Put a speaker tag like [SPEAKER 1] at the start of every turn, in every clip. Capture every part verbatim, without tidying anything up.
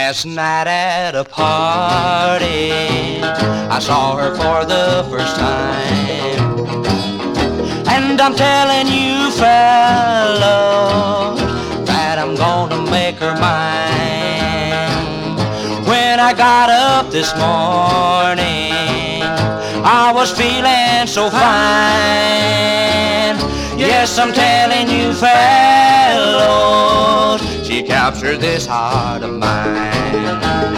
[SPEAKER 1] Last night at a party, I saw her for the first time. And I'm telling you, fellow, that I'm gonna make her mine. When I got up this morning, I was feeling so fine. Yes, I'm telling you, fellows, she captured this heart of mine.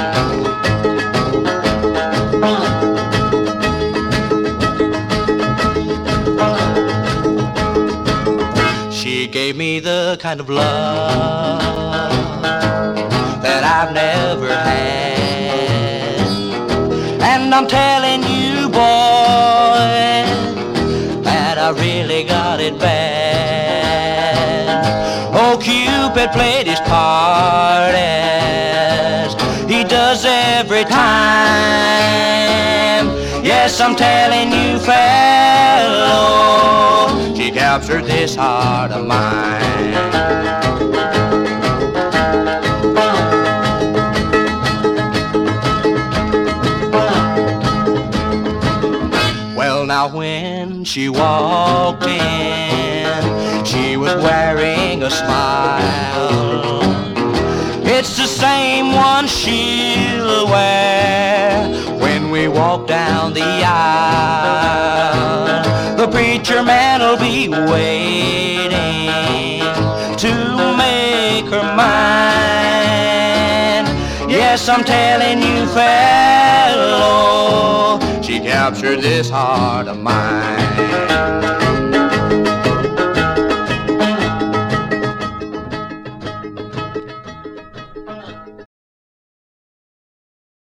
[SPEAKER 1] She gave me the kind of love that I've never had. And I'm telling you, boy, that I really got it bad. Oh, Cupid played his part as he does every time. Yes, I'm telling you, fellow, she captured this heart of mine. Well, now when she walked in, she was wearing a smile. It's the same one she'll wear when we walk down the aisle. The preacher man'll be waiting to make her mine. Yes, I'm telling you, fellow, she captured this heart of mine.